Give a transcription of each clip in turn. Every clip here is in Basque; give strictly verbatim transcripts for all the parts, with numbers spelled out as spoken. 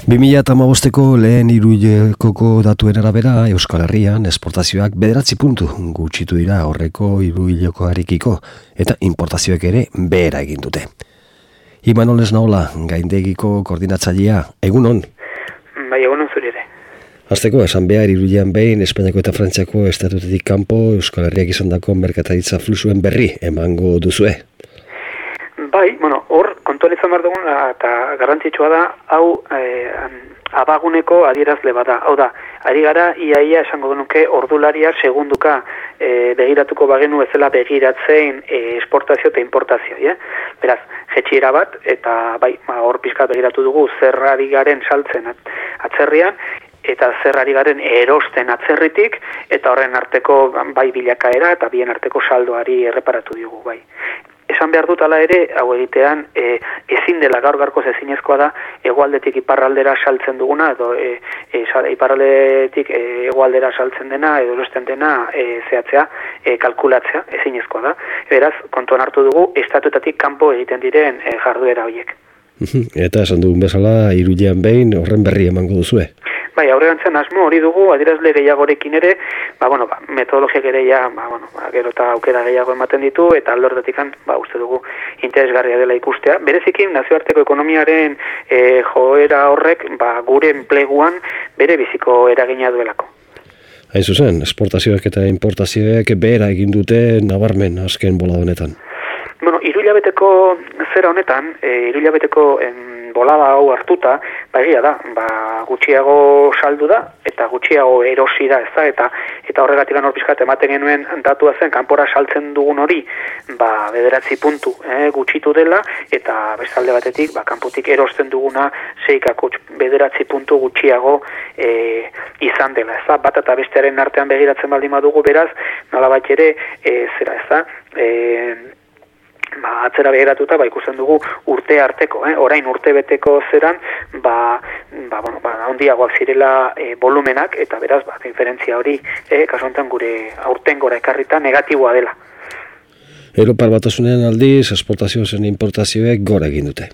bi mila hamabosteko lehen hiruhilekoko datuen arabera, Euskal Herrian esportazioak bederatzi puntu gutxitu dira horreko hiruhilekoarekiko eta importazioek ere behera egin dute. Imanol Esnaola, gaindegiko koordinatzailea, egunon? Bai, egunon zuri ere. Hasteko, esan behar hiruhilean behin, Espainiako eta Frantziako estatutetik kanpo Euskal Herriak izandako merkataritza fluxuen berri emango duzue. Bai, bueno, hor kontuan izan behar dugun eta garrantzitsua da, hau eh, abaguneko adierazle bada. Hau da, ari gara iaia esango genuke ordularia segunduka eh, begiratuko bagenu ezela begiratzen eh, esportazio eta importazio. Ja? Beraz, jetxiera bat, eta bai, hor pizkat begiratu dugu zer ari garen saltzen atzerrian, eta zer ari garen erosten atzerritik, eta horren arteko bai bilakaera eta bien arteko saldoari erreparatu diogu bai. Esan behar dut ala ere, hau egitean, e, ezin dela gaur garkoz ezinezkoa da, egoaldetik iparraldera saltzen duguna, edo e, e, iparraldetik e, egoaldera saltzen dena, edo erosten dena e, zehatzea, e, kalkulatzea, ezinezkoa da. Beraz, kontuan hartu dugu, estatuetatik kanpo egiten diren e, jarduera horiek. Eta esan dugun bezala, hiruhilean behin horren berri emango duzue. Bai, aurrerantzen asmo hori dugu, adierazle gehiagorekin ere, ba, bueno, ba, metodologiak ere ja, ba, bueno, ba, gero eta aukera gehiago ematen ditu, eta aldordetikan, ba, uste dugu interesgarria dela ikustea. Berezikin, nazioarteko ekonomiaren e, joera horrek, ba, gure enpleguan bere biziko eragina duelako. Hain zuzen, esportazioek eta importazioek behera egin dute nabarmen azken bola honetan. Bueno, hiruhilabeteko zera honetan, e, hiruhilabeteko em, bolada hau hartuta, ba egia da, ba gutxiago saldu da eta gutxiago erosi da, ez da, eta eta horregatik hor pizkat ematen genuen datua zen kanpora saltzen dugun hori, ba bederatzi puntu, eh, gutxitu dela, eta bestalde batetik, ba kanpotik erosten duguna seikako bederatzi puntu gutxiago e, izan dela, ez da, bat eta bestearen artean begiratzen baldin badugu, beraz, nolabait ere, e, zera, ez da, e, ba, atzera begiratuta, ba, ikusten dugu urte arteko, eh? Orain urte beteko zeran, ba, ba, bueno, ba, handiagoak zirela e, volumenak, eta beraz, ba, diferentzia hori, eh, kasu honetan gure aurten gora ekarrita negatiboa dela. Europar Batasunean aldiz, esportazio zen importazioek gora egin dute.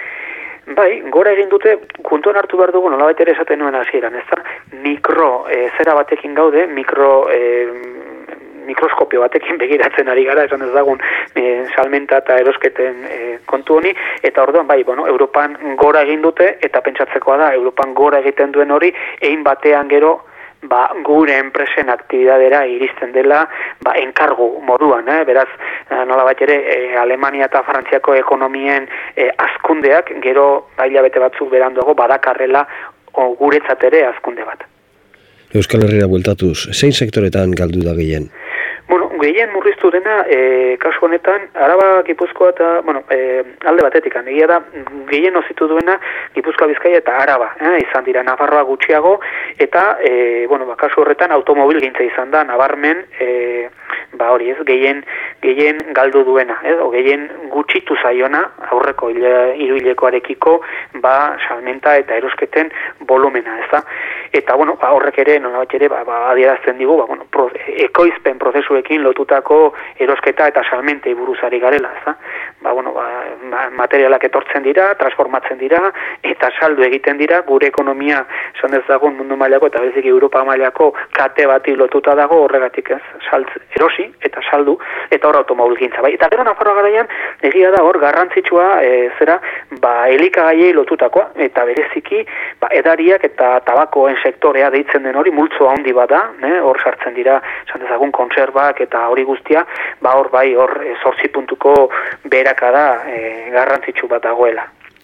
Bai, gora egin dute, kontuan hartu behar dugu, nolabait ere esaten nuen hasieran, ez da, mikro, e, zera batekin gaude, mikro, e, mikroskopio batekin begiratzen ari gara, esan ez dagun e, salmenta eta erosketen e, kontu honi, eta orduan bai, bueno, Europan gora egin dute, eta pentsatzekoa da, Europan gora egiten duen hori, egin batean gero, ba, gure enpresen aktibidadera iristen dela, ba, enkargu moduan, eh? Beraz, nolabait ere, e, Alemania eta Frantziako ekonomien e, azkundeak, gero, hilabete batzuk beranduago, badakarrela o, guretzat ere azkunde bat. Euskal Herrira bueltatuz, zein sektoretan galdu da gehien? Bueno, gehien murriztu dena, e, kasu honetan, Araba, Gipuzkoa eta, bueno, e, alde batetik, egia da, gehien nozitu duena Gipuzkoa, Bizkaia eta Araba, eh, izan dira Nafarroa gutxiago, eta, e, bueno, ba, kasu horretan automobil gintza izan da, nabarmen, e, ba hori ez, gehien, gehien galdu duena, eh, o gehien gutxitu zaiona, aurreko hiruhilekoarekiko, ba, salmenta eta erosketen volumena, ez da? Eta, bueno, ba, horrek ere, nolabait ere, ba, ba, adierazten digu, ba, bueno, pro, ekoizpen prozesu ekin lotutako erosketa eta salmentei buruzari garela, ezta? Ba, bueno, ba, materialak etortzen dira, transformatzen dira, eta saldu egiten dira, gure ekonomia esan ez dagoen mundu mailako eta bezik Europa mailako kate bati lotuta dago, horregatik ez, saltz, erosi eta saldu, eta hor automobilgintza. Bai? Eta gero Nafarroa garaian, egia da hor garrantzitsua, e, zera, ba, elikagaiei lotutakoa, eta bereziki, ba, edariak eta tabakoen sektorea deitzen den hori, multzo handi bada, ne? Hor sartzen dira, esan dezagun kontserba eta hori guztia, ba hor bai hor zortzi puntuko beheraka da e, garrantzitsu bat dagoela.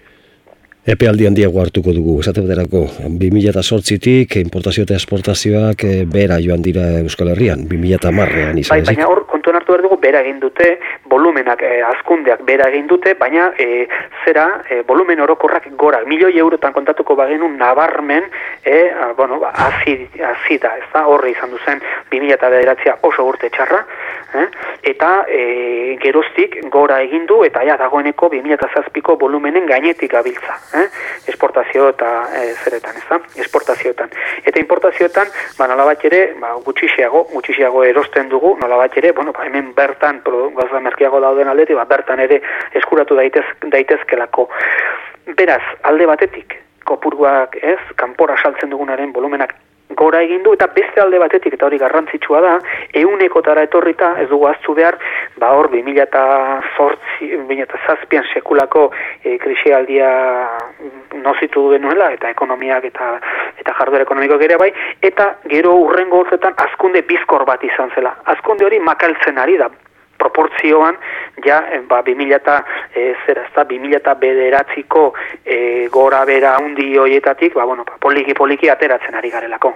Epealdi handiago hartuko dugu, esate baterako, bi mila zortzitik importazio eta esportazioak e, behera joan dira Euskal Herrian, bi mila hamarrean izan. Bai, baina hor kontuan hartu behar dugu, behera egin dute, volumenak, e, azkundeak behera egin dute, baina e, zera, e, volumen orokorrak gora, milioi eurotan kontatuko bagenu nabarmen, e, a, bueno, ba, azida, ez da, horre izan duzen bi mila bederatzia oso urte txarra, eh? Eta e, geroztik gora egin du, eta ja dagoeneko bi mila zazpiko volumenen gainetik gabiltza. Eh? Esportazio eta e, zeretan, ez da? Esportazioetan. Eta importazioetan, ba, nolabait ere, ba, gutxixiago, gutxixiago erosten dugu, nolabait ere, bueno, ba, hemen bertan, gauza merkeago dauden aldetik, ba, bertan ere eskuratu daitez, daitezkelako. Beraz, alde batetik, kopuruak ez, kanpora saltzen dugunaren volumenak gora egin du, eta beste alde batetik, eta hori garrantzitsua da, ehunekotara etorrita, ez dugu ahaztu behar, ba hor, bi mila zortzi, bi mila zazpian sekulako e, krisialdia nozitu genuela, eta ekonomiak eta eta jarduera ekonomikoak ere bai, eta gero urrengo urtetan hazkunde bizkor bat izan zela. Hazkunde hori makaltzen ari da, proportzioan, ja, ba, bi mila eta, e, zera, ez da, bi mila eta bederatziko e, gora bera handi hoietatik, ba, bueno, poliki-poliki ateratzen ari garelako.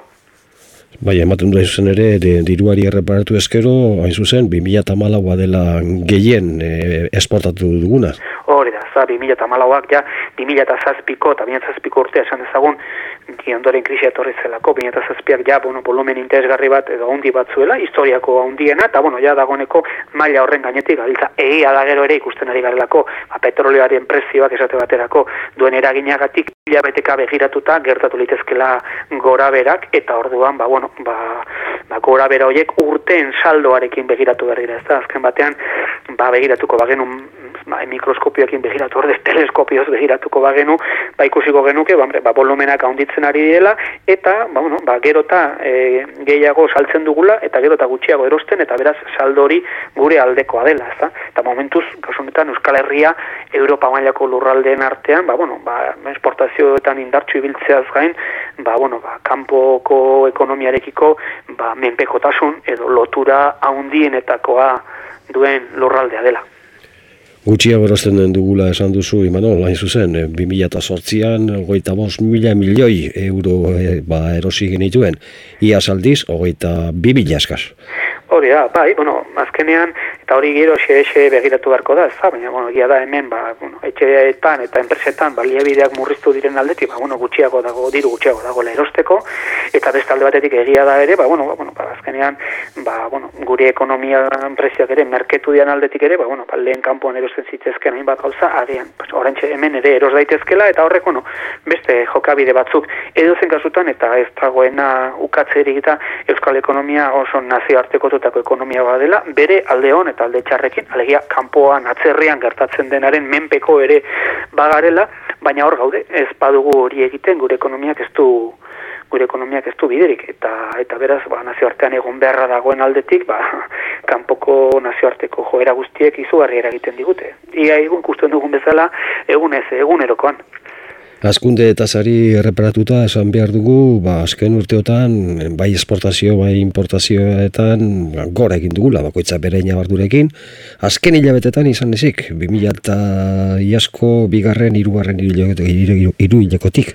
Bai, ematen du zuzen ere, de, diruari erreparatu ezkero, hain zuzen, bi mila eta malaua dela gehien e, esportatu duguna. Hori da, za, bi mila eta malauak, ja, bi mila eta zazpiko, eta bi mila eta zazpiko urtea esan dezagun, ondoren krisia etorri zelako, bi mila eta zazpiak, ja, bueno, volumen interesgarri bat edo handi bat zuela, historiako handiena, eta, bueno, ja, dagoeneko maila horren gainetik, gabiltza, egia da gero ere ikusten ari garelako, ba, petrolioaren prezioak esate baterako duen eraginagatik, hilabeteka begiratuta gertatu litezkela gora berak, eta orduan, ba, bueno, ba, ba, gora bera horiek urteen saldoarekin begiratu behar dira, ez da, azken batean, ba, begiratuko bagenu, ba, mikroskopioekin begiratu, ordez teleskopioz begiratuko bagenu, ba, ikusiko genuke, ba, ba, volumenak handitzen ari dela, eta, ba, bueno, ba, gerota e, gehiago saltzen dugula, eta gerota gutxiago erosten, eta beraz saldo hori gure aldekoa dela, ez da, eta momentuz, kasu honetan, Euskal Herria, Europa mailako lurraldeen artean, ba, bueno, ba, esportazioetan indartsu ibiltzeaz gain, ba, bueno, ba, kanpoko ekonomiarekiko, ba, menpekotasun edo lotura handienetakoa duen lurraldea dela. Gutxiago erosten den dugula esan duzu, Imanol, hain zuzen, bi mila eta zortzian, hogeita bost mila milioi euro e, ba, erosi genituen, iaz aldiz, hogeita bi mila eskaz. Hori da, bai, bueno, azkenean, eta hori gero xe begiratu beharko da, ez da, baina, bueno, egia da hemen, ba, bueno, etxeetan eta enpresetan baliabideak murriztu diren aldetik, ba, bueno, gutxiago dago, diru gutxiago dago erosteko, eta beste alde batetik egia da ere, ba, bueno, ba, bueno, ba, azkenean, ba, bueno, gure ekonomia enpresiak ere, merketu dian aldetik ere, ba, bueno, ba, lehen kanpoan erosten zitzezken hainbat gauza, agian, pues, oraintxe hemen ere eros daitezkela, eta horrek, bueno, beste jokabide batzuk edozen kasutan, eta ez dagoena ukatzerik eta euskal ekonomia oso nazioarteko ekonomia badela, bere alde hon eta alde txarrekin, alegia kanpoan atzerrian gertatzen denaren menpeko ere bagarela, baina hor gaude, ez badugu hori egiten, gure ekonomiak ez du gure ekonomiak ez du biderik, eta eta beraz, ba, nazioartean egon beharra dagoen aldetik, ba, kanpoko nazioarteko joera guztiek izugarri eragiten digute. Ia egun kusten dugun bezala, egunez, egunerokoan. Hazkunde eta sari erreparatuta esan behar dugu, ba, azken urteotan, bai esportazio, bai importazioetan, ba, gora egin dugula, bakoitza bere inabardurekin. Azken hilabetetan izan ezik, bi mila eta iasko, bigarren, hirugarren hiruhilekotik.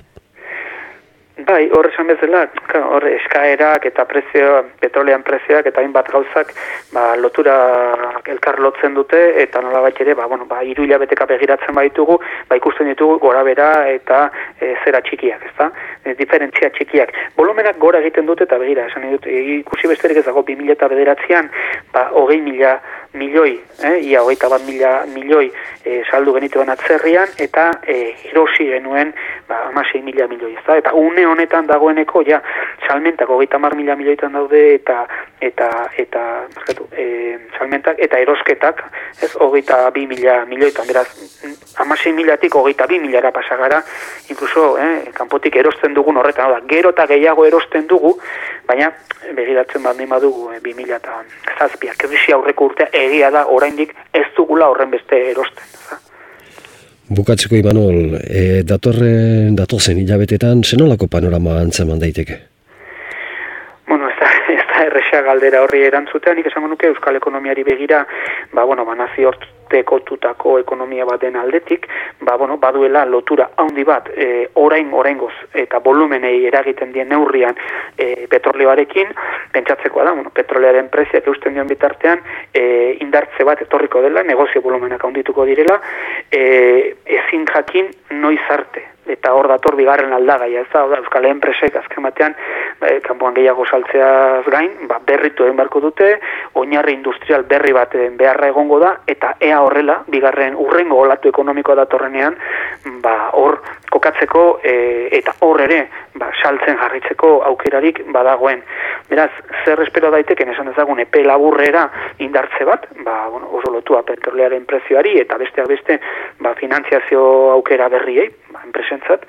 Bai, hor esan bezala, hor eskaerak eta prezio, petrolean prezioak eta hainbat gauzak, ba, lotura elkar lotzen dute, eta nolabait ere, ba, bueno, ba, hiru hilabeteka begiratzen baitugu, ba, ikusten ditugu gora bera eta e, zera txikiak, ezta? E, diferentzia txikiak. Volumenak gora egiten dute, eta begira, esan dut, ikusi besterik ez dago, bi mila eta bederatzean, ba, hogei mila milioi, eh, ia hogeita bat mila milioi e, saldu genituen atzerrian, eta e, erosi genuen, ba, hamasei mila milioi, ezta? Eta une honetan dagoeneko, ja, salmentak hogeita hamar mila milioitan daude, eta, eta, eta, markatu, e, salmentak, eta erosketak, ez, hogeita bi mila milioitan, beraz, hamasei milatik hogeita bi milara pasagara, inkluso, eh, kanpotik erosten dugun horretan, da, gero eta gehiago erosten dugu, baina, begiratzen baldin badugu, e, bi mila eta zazpiak, krisi aurreko urtea, egia da, oraindik ez dugula horren beste erosten. Za? Bukatzeko, Imanol, e, datorren, datozen hilabetetan, zenolako panorama antzeman daiteke? Bueno, ez da, ez da erresa galdera horri erantzutea, nik esango nuke euskal ekonomiari begira, ba, bueno, ba, nazioartekotutako ekonomia bat den aldetik, ba, bueno, baduela lotura handi bat, e, orain, oraingoz, eta volumenei eragiten dien neurrian e, petrolioarekin, pentsatzekoa da, bueno, petrolearen preziak eusten dion bitartean, e, indartze bat etorriko dela, negozio volumenak handituko direla, e, ezin jakin noiz arte, eta hor dator bigarren aldagaia, ez da, euskal enpresek azken batean, e, kanpoan gehiago saltzeaz gain, ba, berritu egin barko dute, oinarri industrial berri bat beharra egongo da, eta ea horrela, bigarren urrengo olatu ekonomikoa datorrenean, ba, hor kokatzeko, e, eta hor ere, ba, saltzen jarritzeko aukerarik badagoen. Beraz, zer espero daiteken esan dezagun epe laburrera indartze bat, ba, bueno, oso lotua petrolearen prezioari, eta besteak beste, ba, finantziazio aukera berriei, ba, enpresentzat,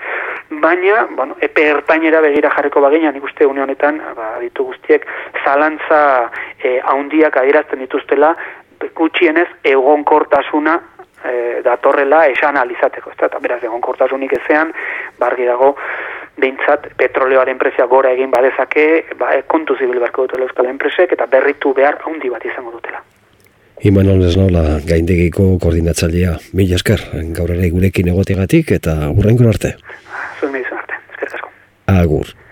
baina, bueno, epe ertainera begira jarriko bagina, nik uste une honetan, ba, ditu guztiek, zalantza e, haundiak adierazten dituztela, gutxienez egonkortasuna e, datorrela esan alizateko, ez da, eta beraz egonkortasunik ezean, bargi dago, behintzat, petroleoaren prezioa gora egin badezake, ba, kontu zibil beharko dutela euskal enpresek, eta berritu behar haundi bat izango dutela. Imanol Esnaola, gaindegiko koordinatzailea, mila esker, gaur ere gurekin egotegatik eta hurrengo arte. Zuen medizun arte, eskerrik asko. Agur.